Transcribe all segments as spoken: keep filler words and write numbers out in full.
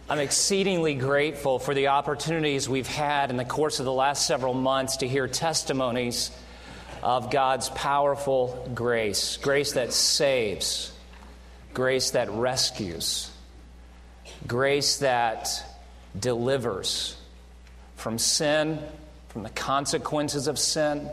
I'm exceedingly grateful for the opportunities we've had in the course of the last several months to hear testimonies of God's powerful grace, grace that saves, grace that rescues, grace that delivers from sin, from the consequences of sin.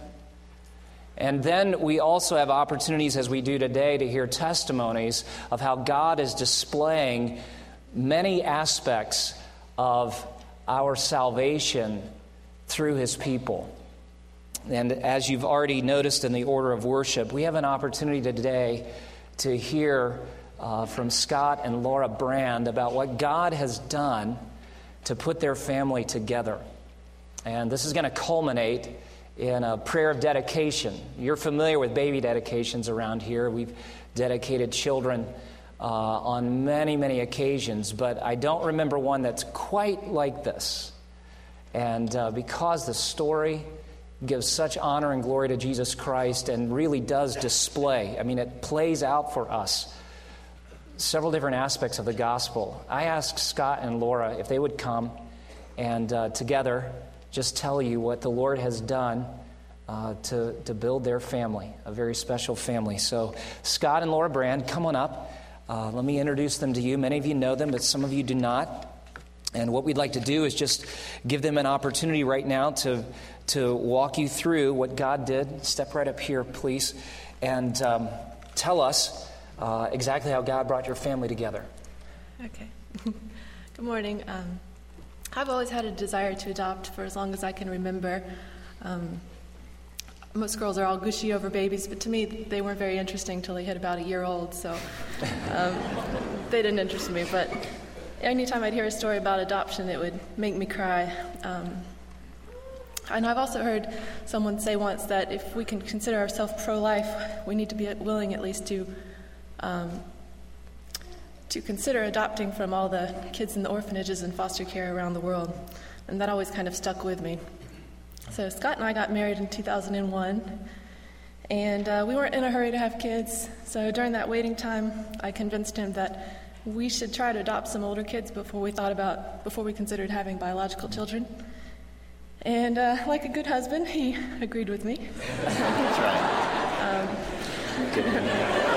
And then we also have opportunities, as we do today, to hear testimonies of how God is displaying many aspects of our salvation through His people. And as you've already noticed in the order of worship, we have an opportunity today to hear uh, from Scott and Laura Brand about what God has done to put their family together. And this is going to culminate in a prayer of dedication. You're familiar with baby dedications around here. We've dedicated children uh, on many, many occasions, but I don't remember one that's quite like this. And uh, because the story gives such honor and glory to Jesus Christ and really does display, I mean, it plays out for us several different aspects of the gospel. I asked Scott and Laura if they would come and uh, together just tell you what the Lord has done uh, to, to build their family, a very special family. So Scott and Laura Brand, come on up. Uh, let me introduce them to you. Many of you know them, but some of you do not. And what we'd like to do is just give them an opportunity right now to, to walk you through what God did. Step right up here, please, and um, tell us uh, exactly how God brought your family together. Okay. Good morning. Um, I've always had a desire to adopt for as long as I can remember. Um, most girls are all gushy over babies, but to me, they weren't very interesting until they hit about a year old, so um, they didn't interest me. But anytime I'd hear a story about adoption, it would make me cry. Um, and I've also heard someone say once that if we can consider ourselves pro-life, we need to be willing at least to um, to consider adopting from all the kids in the orphanages and foster care around the world. And that always kind of stuck with me. So Scott and I got married in two thousand one, and uh, we weren't in a hurry to have kids. So during that waiting time, I convinced him that we should try to adopt some older kids before we thought about, before we considered having biological children. And uh, like a good husband, he agreed with me. That's right. um,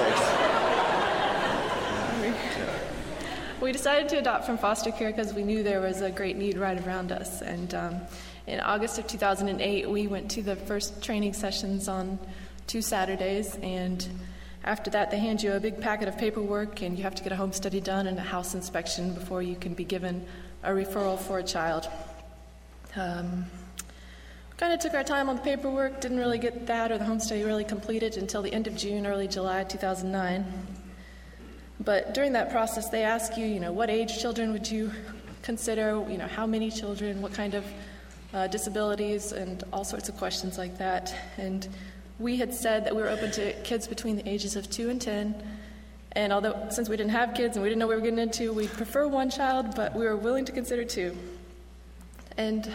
We decided to adopt from foster care because we knew there was a great need right around us. And um, in August of two thousand eight, we went to the first training sessions on two Saturdays. And after that, they hand you a big packet of paperwork, and you have to get a home study done and a house inspection before you can be given a referral for a child. Um, kind of took our time on the paperwork, didn't really get that or the home study really completed until the end of June, early July two thousand nine. But during that process, they ask you, you know, what age children would you consider, you know, how many children, what kind of uh, disabilities, and all sorts of questions like that. And we had said that we were open to kids between the ages of two and ten. And although, since we didn't have kids and we didn't know what we were getting into, we'd prefer one child, but we were willing to consider two. And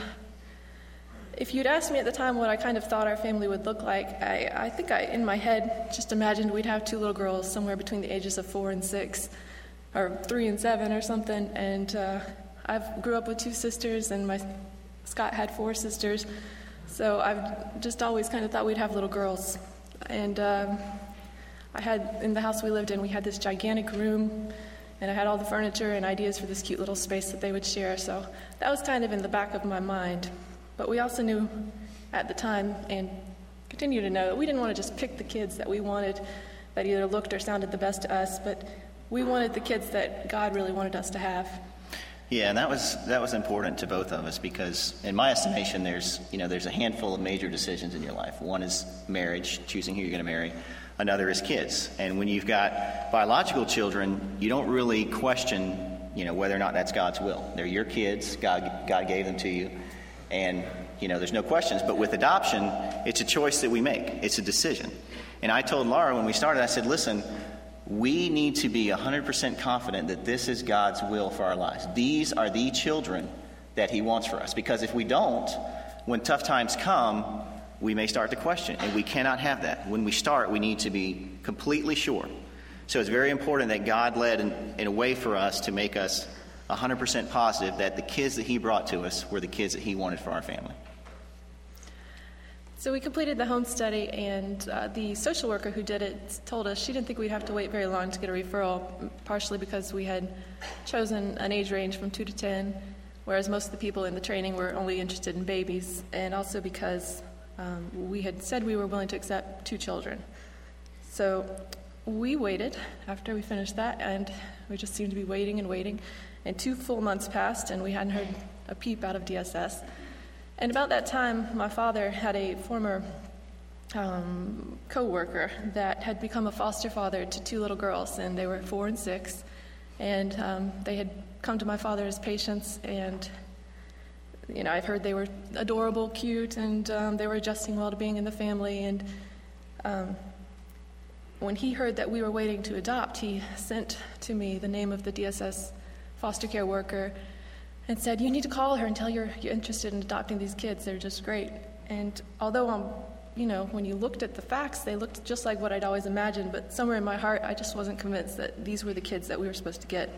if you'd asked me at the time what I kind of thought our family would look like, I, I think I, in my head, just imagined we'd have two little girls somewhere between the ages of four and six, or three and seven or something. And uh, I grew up with two sisters, and my Scott had four sisters. So I've just always kind of thought we'd have little girls. And um, I had, in the house we lived in, we had this gigantic room, and I had all the furniture and ideas for this cute little space that they would share. So that was kind of in the back of my mind. But we also knew at the time, and continue to know, that we didn't want to just pick the kids that we wanted, that either looked or sounded the best to us, but we wanted the kids that God really wanted us to have. Yeah, and that was that was important to both of us because, in my estimation, there's you know there's a handful of major decisions in your life. One is marriage, choosing who you're going to marry. Another is kids. And when you've got biological children, you don't really question you know whether or not that's God's will. They're your kids. God God gave them to you. And, you know, there's no questions. But with adoption, it's a choice that we make. It's a decision. And I told Laura when we started, I said, listen, we need to be one hundred percent confident that this is God's will for our lives. These are the children that He wants for us. Because if we don't, when tough times come, we may start to question. And we cannot have that. When we start, we need to be completely sure. So it's very important that God led in, in a way for us to make us one hundred percent positive that the kids that he brought to us were the kids that he wanted for our family. So we completed the home study, and uh, the social worker who did it told us she didn't think we'd have to wait very long to get a referral, partially because we had chosen an age range from two to ten, whereas most of the people in the training were only interested in babies, and also because um, we had said we were willing to accept two children. So we waited after we finished that, and we just seemed to be waiting and waiting, and two full months passed, and we hadn't heard a peep out of D S S. And about that time, my father had a former um, co-worker that had become a foster father to two little girls, and they were four and six. And um, they had come to my father as patients, and you know, I've heard they were adorable, cute, and um, they were adjusting well to being in the family. And um, when he heard that we were waiting to adopt, he sent to me the name of the D S S foster care worker and said, "You need to call her and tell her you're interested in adopting these kids. They're just great." And although, um, you know, when you looked at the facts, they looked just like what I'd always imagined, but somewhere in my heart, I just wasn't convinced that these were the kids that we were supposed to get.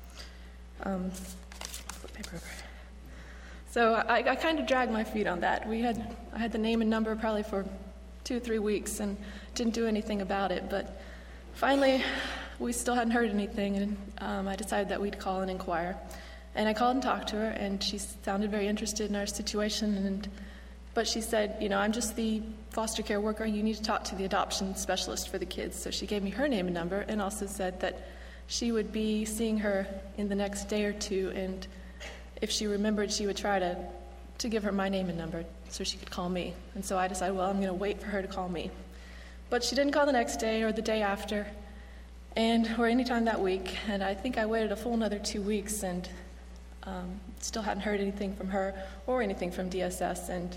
Um, flip paper over. So I, I kind of dragged my feet on that. We had, I had the name and number probably for two or three weeks and didn't do anything about it. But finally, we still hadn't heard anything, and um, I decided that we'd call and inquire. And I called and talked to her, and she sounded very interested in our situation. And but she said, you know, "I'm just the foster care worker. You need to talk to the adoption specialist for the kids." So she gave me her name and number, and also said that she would be seeing her in the next day or two, and if she remembered, she would try to, to give her my name and number so she could call me. And so I decided, well, I'm going to wait for her to call me. But she didn't call the next day or the day after, and or any time that week. And I think I waited a full another two weeks and um, still hadn't heard anything from her or anything from D S S. And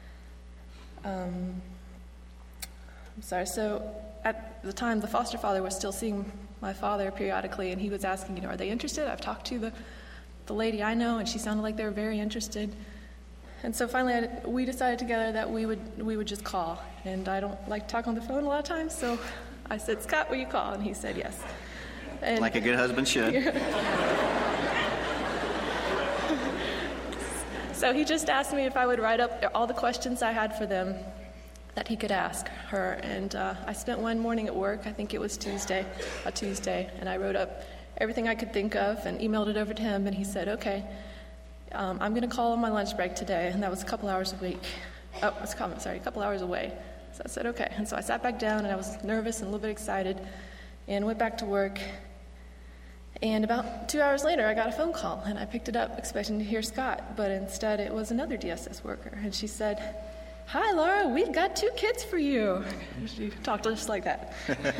um, I'm sorry. So at the time, the foster father was still seeing my father periodically, and he was asking, you know, "Are they interested? I've talked to the the lady I know, and she sounded like they were very interested." And so finally, I, we decided together that we would we would just call. And I don't like to talk on the phone a lot of times, so I said, "Scott, will you call?" And he said yes. And like a good husband should. So he just asked me if I would write up all the questions I had for them that he could ask her. And uh, I spent one morning at work, I think it was Tuesday, a Tuesday, and I wrote up everything I could think of and emailed it over to him. And he said, "Okay, um, I'm going to call on my lunch break today." And that was a couple hours a week. Oh, I was coming, sorry, a couple hours away. So I said, "Okay." And so I sat back down, and I was nervous and a little bit excited, and went back to work. And about two hours later, I got a phone call, and I picked it up expecting to hear Scott, but instead it was another D S S worker. And she said, "Hi, Laura, we've got two kids for you." She talked just like that.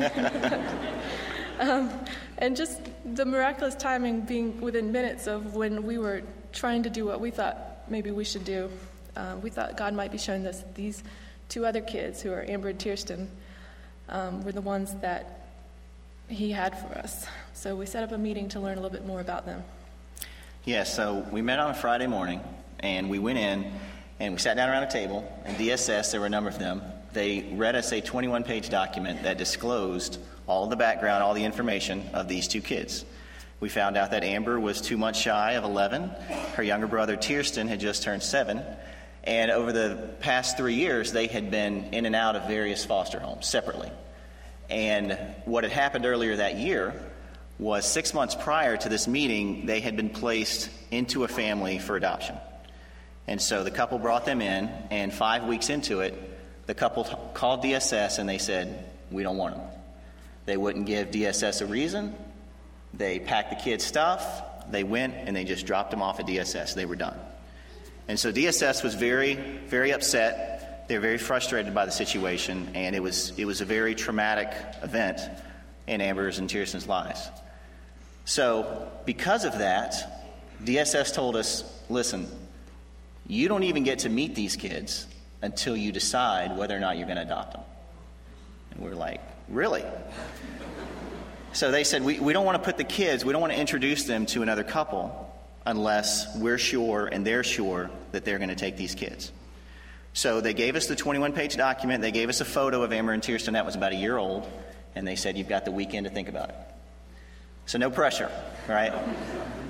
um, and just the miraculous timing being within minutes of when we were trying to do what we thought maybe we should do. Uh, we thought God might be showing us these two other kids, who are Amber and Kirsten, um, were the ones that he had for us. So we set up a meeting to learn a little bit more about them. Yeah, so we met on a Friday morning, and we went in, and we sat down around a table, and D S S, there were a number of them, they read us a twenty-one page document that disclosed all the background, all the information of these two kids. We found out that Amber was two months shy of eleven. Her younger brother, Kirsten, had just turned seven. And over the past three years, they had been in and out of various foster homes separately. And what had happened earlier that year was six months prior to this meeting, they had been placed into a family for adoption. And so the couple brought them in, and five weeks into it, the couple t- called D S S and they said, "We don't want them." They wouldn't give D S S a reason. They packed the kids' stuff, they went, and they just dropped them off at D S S. They were done. And so D S S was very, very upset. They were very frustrated by the situation, and it was it was a very traumatic event in Amber's and Kirsten's lives. So because of that, D S S told us, "Listen, you don't even get to meet these kids until you decide whether or not you're going to adopt them." And we're like, "Really?" So they said, we, we don't want to put the kids, we don't want to introduce them to another couple unless we're sure and they're sure that they're going to take these kids. So they gave us the twenty-one page document. They gave us a photo of Amber and Kirsten that was about a year old, and they said, "You've got the weekend to think about it." So no pressure, right?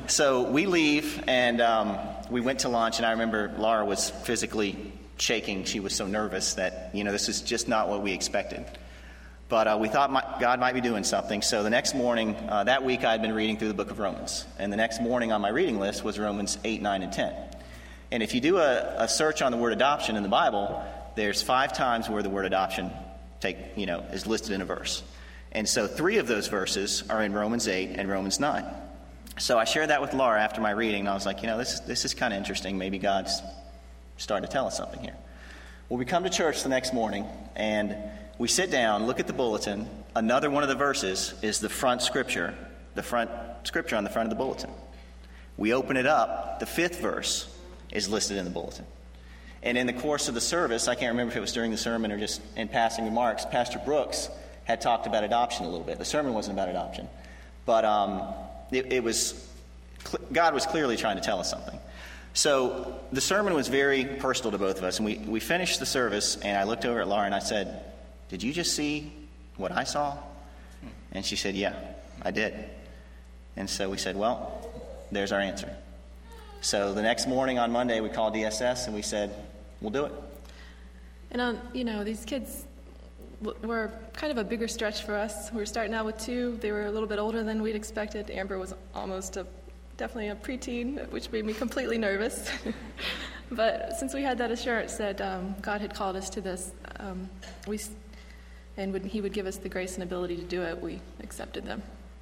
So we leave, and um, we went to lunch, and I remember Laura was physically shaking. She was so nervous that, you know, this is just not what we expected. But uh, we thought my, God might be doing something. So the next morning, uh, that week I had been reading through the book of Romans. And the next morning on my reading list was Romans eight, nine, and ten. And if you do a, a search on the word adoption in the Bible, there's five times where the word adoption take, you know, is listed in a verse. And so three of those verses are in Romans eight and Romans nine. So I shared that with Laura after my reading, and I was like, you know, this, this is kind of interesting. Maybe God's starting to tell us something here. Well, we come to church the next morning, and we sit down, look at the bulletin. Another one of the verses is the front scripture, the front scripture on the front of the bulletin. We open it up. The fifth verse is listed in the bulletin. And in the course of the service, I can't remember if it was during the sermon or just in passing remarks, Pastor Brooks had talked about adoption a little bit. The sermon wasn't about adoption. But um, it, it was, God was clearly trying to tell us something. So the sermon was very personal to both of us. And we, we finished the service, and I looked over at Laura and I said, "Did you just see what I saw?" And she said, "Yeah, I did." And so we said, well, there's our answer. So the next morning on Monday, we called D S S and we said, we'll do it. And, um, you know, these kids were kind of a bigger stretch for us. We were starting out with two. They were a little bit older than we'd expected. Amber was almost a, definitely a preteen, which made me completely nervous. But since we had that assurance that um, God had called us to this, um, we and would, he would give us the grace and ability to do it, we accepted them.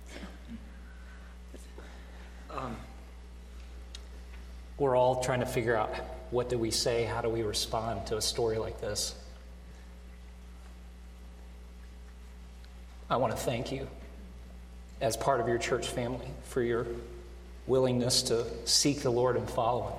So. Um, we're all trying to figure out, what do we say? How do we respond to a story like this? I want to thank you as part of your church family for your willingness to seek the Lord and follow him.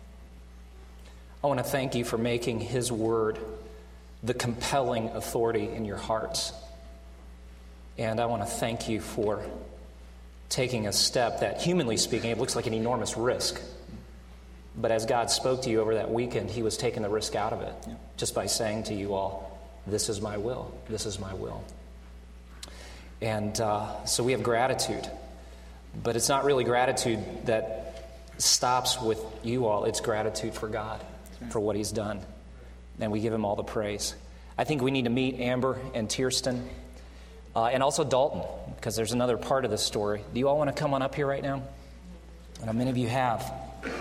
I want to thank you for making his word the compelling authority in your hearts. And I want to thank you for taking a step that, humanly speaking, it looks like an enormous risk. But as God spoke to you over that weekend, he was taking the risk out of it, yeah. just by saying to you all, this is my will, this is my will. And uh, so we have gratitude. But it's not really gratitude that stops with you all. It's gratitude for God, right. for what he's done. And we give him all the praise. I think we need to meet Amber and Tierston, uh, and also Dalton, because there's another part of this story. Do you all want to come on up here right now? And many of you have.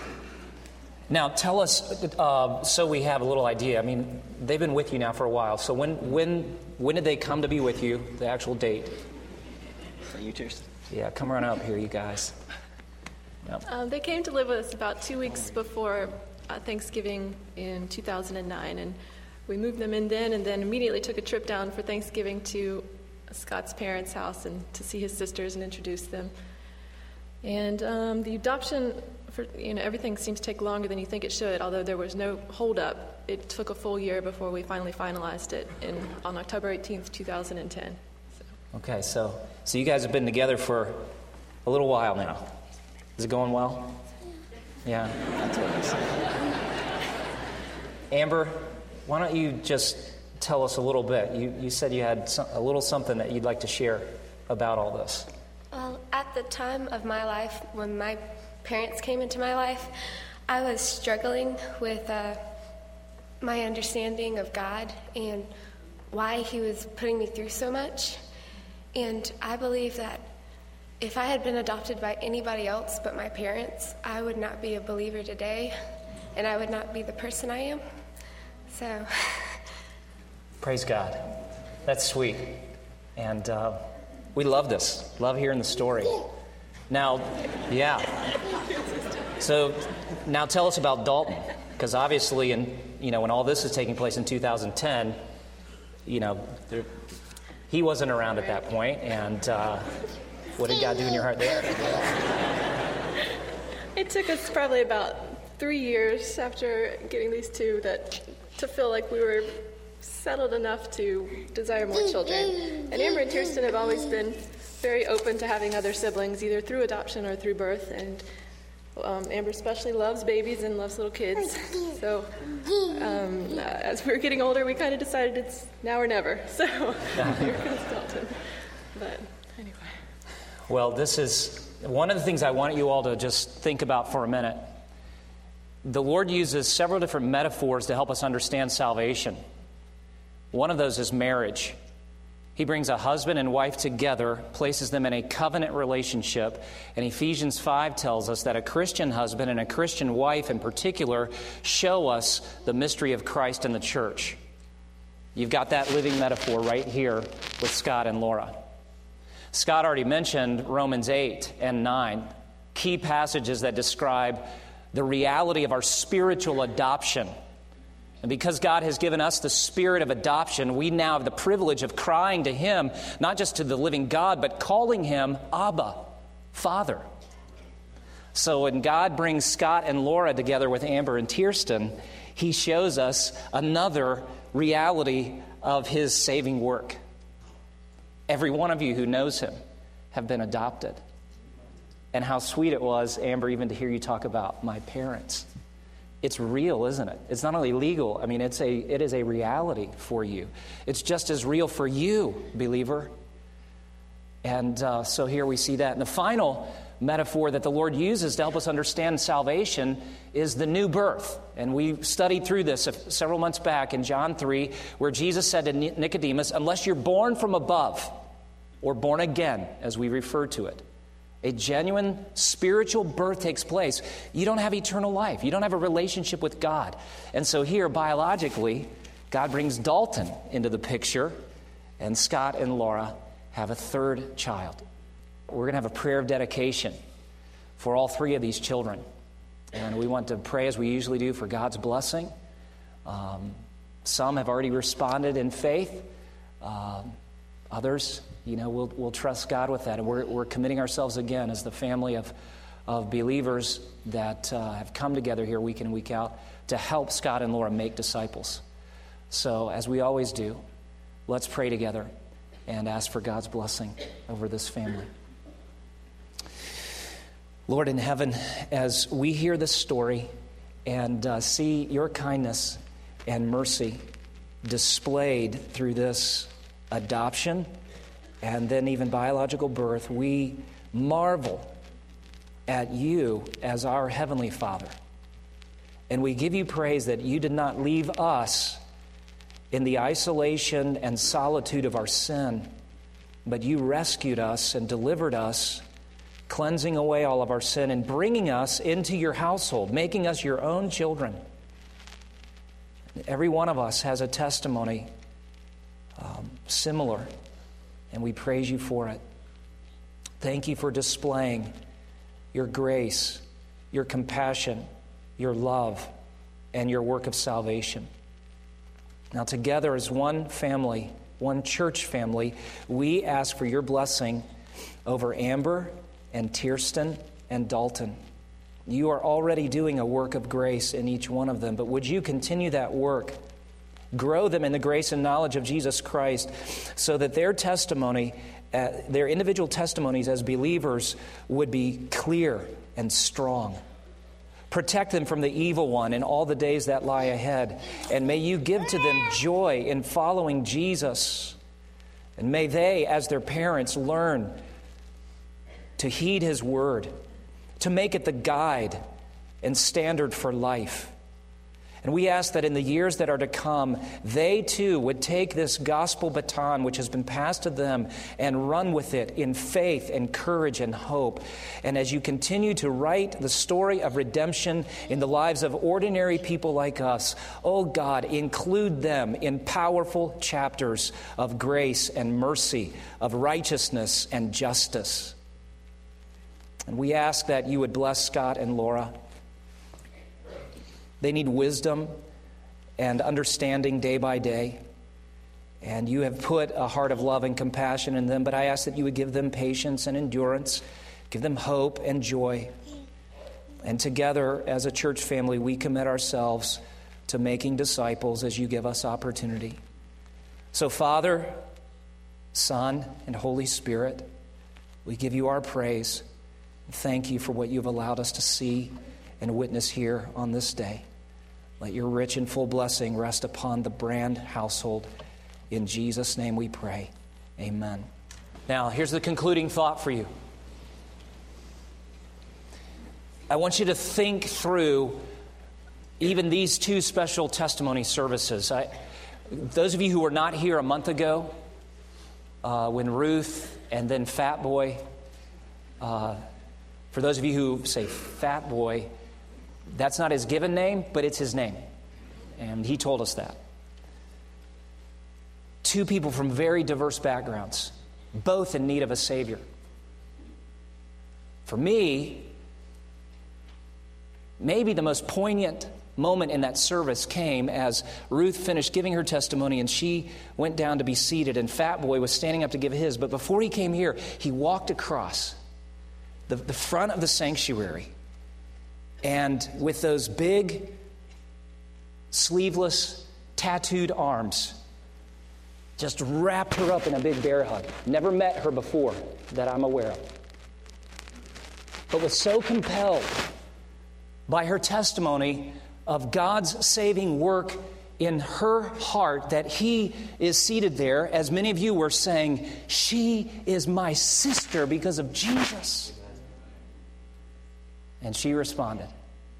Now, tell us, uh, so we have a little idea. I mean, they've been with you now for a while. So when when when did they come to be with you, the actual date? Are you, Tierston? Yeah, come on up here, you guys. Yep. Um, they came to live with us about two weeks before uh, Thanksgiving in two thousand nine, and we moved them in then, and then immediately took a trip down for Thanksgiving to Scott's parents' house and to see his sisters and introduce them. And um, the adoption, for you know, everything seems to take longer than you think it should. Although there was no holdup, it took a full year before we finally finalized it in on October eighteenth, two thousand ten. So. Okay, so so you guys have been together for a little while now. Is it going well? Yeah, that's what I said. Amber, why don't you just tell us a little bit? You you said you had some, a little something that you'd like to share about all this. Well, at the time of my life, when my parents came into my life, I was struggling with uh, my understanding of God and why he was putting me through so much. And I believe that if I had been adopted by anybody else but my parents, I would not be a believer today, and I would not be the person I am. So... Praise God. That's sweet. And uh, we love this. Love hearing the story. Now, yeah. So now tell us about Dalton, because obviously, in, you know, when all this is taking place in two thousand ten, you know, there, he wasn't around at that point, and uh, what did God do in your heart there? It took us probably about three years after getting these two that to feel like we were settled enough to desire more children. And Amber and Tierston have always been very open to having other siblings, either through adoption or through birth. And um, Amber especially loves babies and loves little kids. So um, as we were getting older, we kind of decided it's now or never. So here comes Dalton. But anyway. Well, this is one of the things I want you all to just think about for a minute. The Lord uses several different metaphors to help us understand salvation. One of those is marriage. He brings a husband and wife together, places them in a covenant relationship, and Ephesians five tells us that a Christian husband and a Christian wife in particular show us the mystery of Christ in the church. You've got that living metaphor right here with Scott and Laura. Scott already mentioned Romans eight and nine, key passages that describe the reality of our spiritual adoption. And because God has given us the spirit of adoption, we now have the privilege of crying to Him, not just to the living God, but calling Him Abba, Father. So when God brings Scott and Laura together with Amber and Kirsten, He shows us another reality of His saving work. Every one of you who knows Him have been adopted. And how sweet it was, Amber, even to hear you talk about my parents. It's real, isn't it? It's not only legal, I mean, it's a it is a reality for you. It's just as real for you, believer. And uh, so here we see that. And the final metaphor that the Lord uses to help us understand salvation is the new birth. And we studied through this several months back in John three, where Jesus said to Nicodemus, unless you're born from above, or born again, as we refer to it, a genuine spiritual birth takes place, you don't have eternal life. You don't have a relationship with God. And so here, biologically, God brings Dalton into the picture, and Scott and Laura have a third child. We're going to have a prayer of dedication for all three of these children. And we want to pray, as we usually do, for God's blessing. Um, some have already responded in faith. Um, others, you know, we'll, we'll trust God with that. And we're, we're committing ourselves again as the family of, of believers that uh, have come together here week in and week out to help Scott and Laura make disciples. So, as we always do, let's pray together and ask for God's blessing over this family. Lord in heaven, as we hear this story and uh, see your kindness and mercy displayed through this adoption and then even biological birth, we marvel at you as our Heavenly Father. And we give you praise that you did not leave us in the isolation and solitude of our sin, but you rescued us and delivered us, cleansing away all of our sin and bringing us into your household, making us your own children. Every one of us has a testimony um, similar, and we praise you for it. Thank you for displaying your grace, your compassion, your love, and your work of salvation. Now, together as one family, one church family, we ask for your blessing over Amber and Kirsten and Dalton. You are already doing a work of grace in each one of them, but would you continue that work? Grow them in the grace and knowledge of Jesus Christ so that their testimony, uh, their individual testimonies as believers would be clear and strong. Protect them from the evil one in all the days that lie ahead. And may you give to them joy in following Jesus. And may they, as their parents, learn to heed His word, to make it the guide and standard for life. And we ask that in the years that are to come, they too would take this gospel baton which has been passed to them and run with it in faith and courage and hope. And as you continue to write the story of redemption in the lives of ordinary people like us, oh God, include them in powerful chapters of grace and mercy, of righteousness and justice. And we ask that you would bless Scott and Laura. They need wisdom and understanding day by day. And you have put a heart of love and compassion in them, but I ask that you would give them patience and endurance, give them hope and joy. And together as a church family, we commit ourselves to making disciples as you give us opportunity. So Father, Son, and Holy Spirit, we give you our praise. Thank you for what you've allowed us to see and witness here on this day. Let your rich and full blessing rest upon the Brand household. In Jesus' name we pray. Amen. Now, here's the concluding thought for you. I want you to think through even these two special testimony services. I, those of you who were not here a month ago, uh, when Ruth and then Fat Boy, uh, for those of you who say Fat Boy, that's not his given name, but it's his name. And he told us that. Two people from very diverse backgrounds, both in need of a Savior. For me, maybe the most poignant moment in that service came as Ruth finished giving her testimony and she went down to be seated, and Fat Boy was standing up to give his. But before he came here, he walked across the, the front of the sanctuary, and with those big, sleeveless, tattooed arms, just wrapped her up in a big bear hug. Never met her before that I'm aware of, but was so compelled by her testimony of God's saving work in her heart that he is seated there, as many of you were saying, she is my sister because of Jesus. And she responded.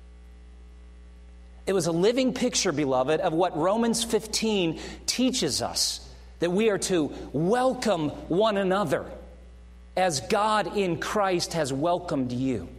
It was a living picture, beloved, of what Romans fifteen teaches us, that we are to welcome one another as God in Christ has welcomed you.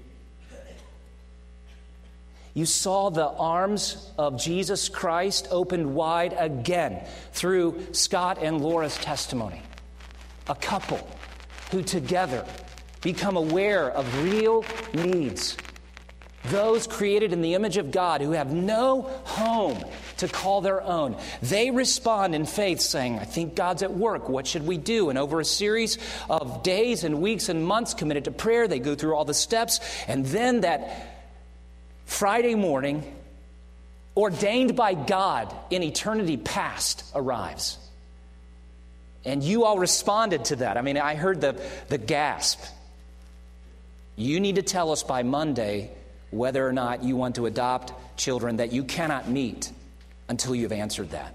You saw the arms of Jesus Christ opened wide again through Scott and Laura's testimony. A couple who together become aware of real needs. Those created in the image of God who have no home to call their own. They respond in faith saying, I think God's at work. What should we do? And over a series of days and weeks and months committed to prayer, they go through all the steps. And then that Friday morning, ordained by God in eternity past, arrives. And you all responded to that. I mean, I heard the, the gasp. You need to tell us by Monday whether or not you want to adopt children that you cannot meet until you've answered that.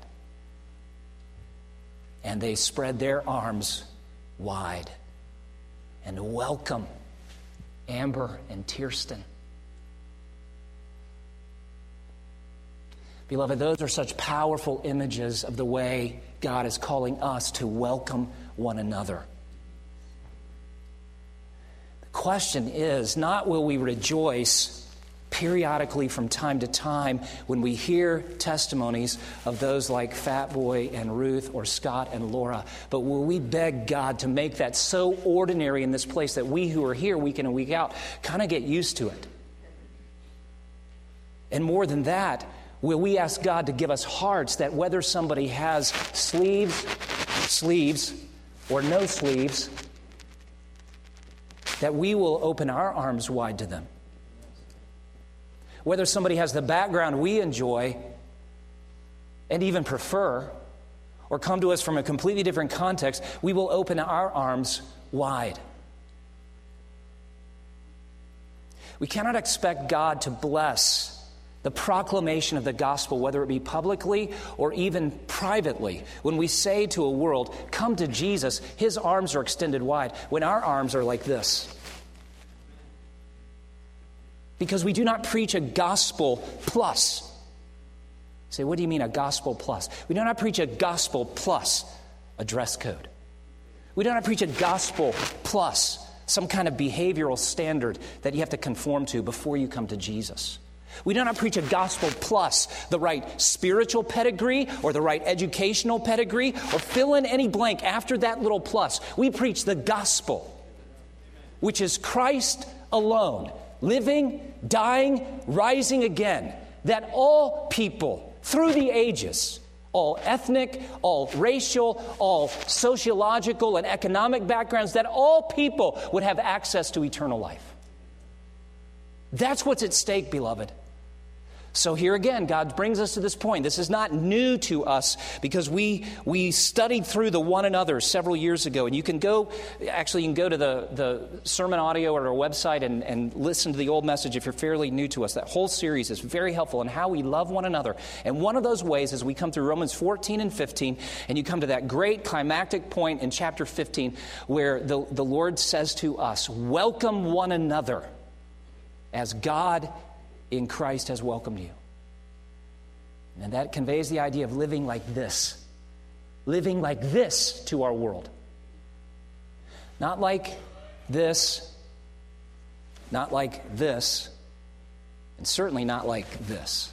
And they spread their arms wide and welcome Amber and Kirsten. Beloved, those are such powerful images of the way God is calling us to welcome one another. The question is not will we rejoice periodically from time to time when we hear testimonies of those like Fat Boy and Ruth or Scott and Laura, but will we beg God to make that so ordinary in this place that we who are here week in and week out kind of get used to it? And more than that, will we ask God to give us hearts that whether somebody has sleeves, sleeves, or no sleeves, that we will open our arms wide to them. Whether somebody has the background we enjoy and even prefer, or come to us from a completely different context, we will open our arms wide. We cannot expect God to bless the proclamation of the gospel, whether it be publicly or even privately. When we say to a world, come to Jesus, his arms are extended wide, when our arms are like this. Because we do not preach a gospel plus. You say, what do you mean a gospel plus? We do not preach a gospel plus a dress code. We do not preach a gospel plus some kind of behavioral standard that you have to conform to before you come to Jesus. We do not preach a gospel plus the right spiritual pedigree or the right educational pedigree or fill in any blank after that little plus. We preach the gospel, which is Christ alone, living, dying, rising again, that all people through the ages, all ethnic, all racial, all sociological and economic backgrounds, that all people would have access to eternal life. That's what's at stake, beloved. So here again, God brings us to this point. This is not new to us because we we studied through the one another several years ago. And you can go, actually you can go to the, the sermon audio or our website and, and listen to the old message if you're fairly new to us. That whole series is very helpful in how we love one another. And one of those ways is we come through Romans fourteen and fifteen, and you come to that great climactic point in chapter fifteen where the, the Lord says to us, welcome one another as God in Christ has welcomed you. And that conveys the idea of living like this. Living like this to our world. Not like this, not like this, and certainly not like this.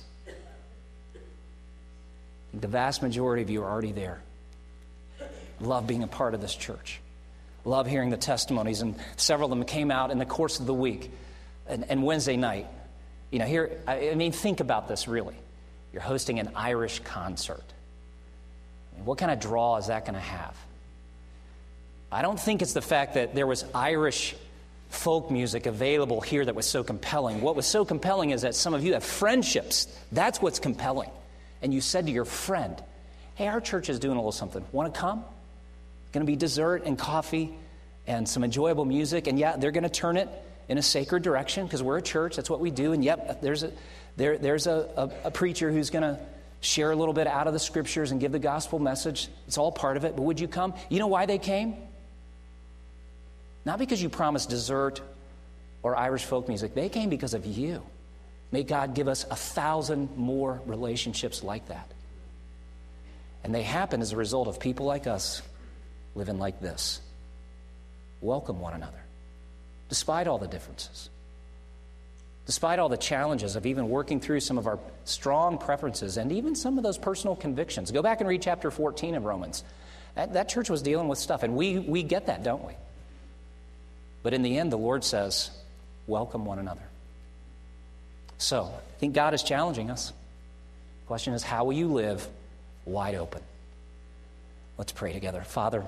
The vast majority of you are already there. Love being a part of this church. Love hearing the testimonies, and several of them came out in the course of the week. And, and Wednesday night, you know, here, I, I mean, think about this really. You're hosting an Irish concert. I mean, what kind of draw is that going to have? I don't think it's the fact that there was Irish folk music available here that was so compelling. What was so compelling is that some of you have friendships. That's what's compelling. And you said to your friend, hey, our church is doing a little something. Want to come? Going to be dessert and coffee and some enjoyable music. And yeah, they're going to turn it in a sacred direction because we're a church. That's what we do. And yep, there's a there there's a, a, a preacher who's going to share a little bit out of the scriptures and give the gospel message. It's all part of it. But would you come? You know why they came? Not because you promised dessert or Irish folk music. They came because of you. May God give us a thousand more relationships like that. And they happen as a result of people like us living like this. Welcome one another, despite all the differences. Despite all the challenges of even working through some of our strong preferences and even some of those personal convictions. Go back and read chapter fourteen of Romans. That, that church was dealing with stuff, and we, we get that, don't we? But in the end, the Lord says, welcome one another. So, I think God is challenging us. The question is, how will you live wide open? Let's pray together. Father,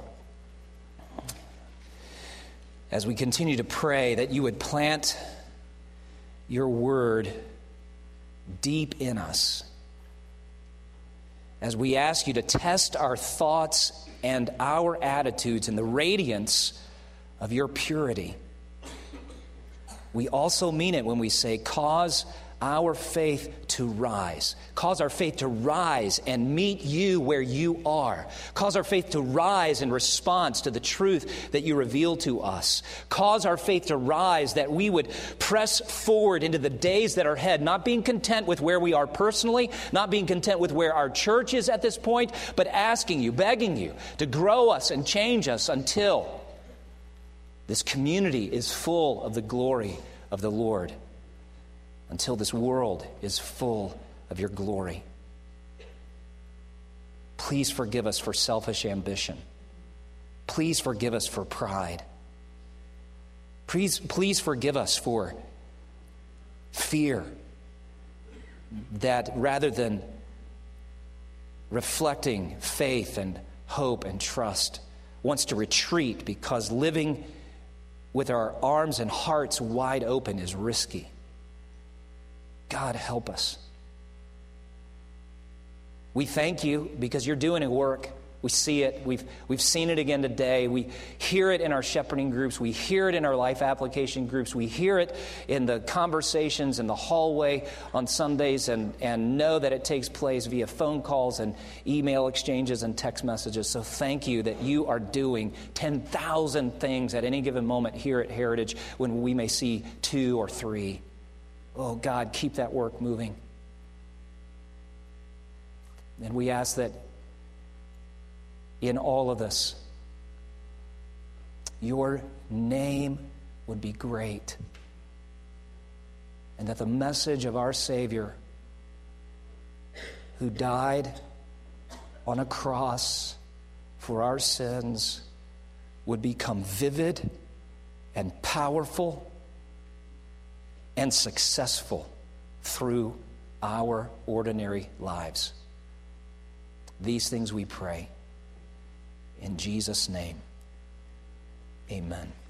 as we continue to pray that you would plant your word deep in us, as we ask you to test our thoughts and our attitudes in the radiance of your purity, we also mean it when we say, cause our faith to rise. Cause our faith to rise and meet you where you are. Cause our faith to rise in response to the truth that you reveal to us. Cause our faith to rise that we would press forward into the days that are ahead, not being content with where we are personally, not being content with where our church is at this point, but asking you, begging you to grow us and change us until this community is full of the glory of the Lord, until this world is full of your glory. Please forgive us for selfish ambition. Please forgive us for pride. Please, please forgive us for fear that rather than reflecting faith and hope and trust, wants to retreat because living with our arms and hearts wide open is risky. God, help us. We thank you because you're doing a work. We see it. We've, we've seen it again today. We hear it in our shepherding groups. We hear it in our life application groups. We hear it in the conversations in the hallway on Sundays and, and know that it takes place via phone calls and email exchanges and text messages. So thank you that you are doing ten thousand things at any given moment here at Heritage when we may see two or three. Oh, God, keep that work moving. And we ask that in all of this, your name would be great, and that the message of our Savior, who died on a cross for our sins, would become vivid and powerful and successful through our ordinary lives. These things we pray. In Jesus' name, amen.